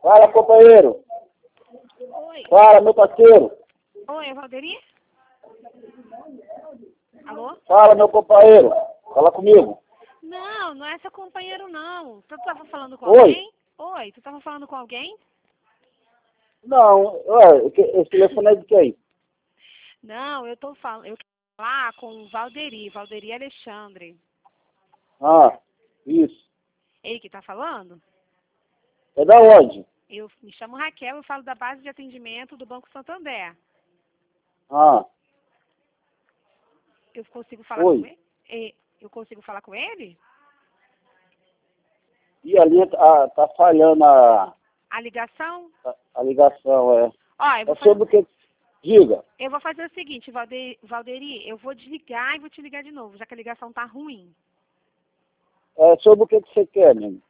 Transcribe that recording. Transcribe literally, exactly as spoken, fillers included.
Fala, companheiro. Oi. Fala, meu parceiro. Oi, é Valderi? Alô? Fala, meu companheiro. Fala comigo. Não, não é seu companheiro, não. Tu tava falando com Oi. alguém? Oi, tu tava falando com alguém? Não, ué, esse telefone é de quem? Não, eu tô falando, eu quero falar com o Valderi, Valderi Alexandre. Ah, isso. Ele que tá falando? É da onde? Eu me chamo Raquel, eu falo da base de atendimento do Banco Santander. Ah, Eu consigo falar oi. com ele? É, Eu consigo falar com ele? E a linha tá, tá falhando a, A ligação? a, a ligação, é. Ó, eu vou É sobre fazer, o que... Diga. eu vou fazer o seguinte, Valde- Valderi, eu vou desligar e vou te ligar de novo, já que a ligação tá ruim. É sobre o que que você quer, menino?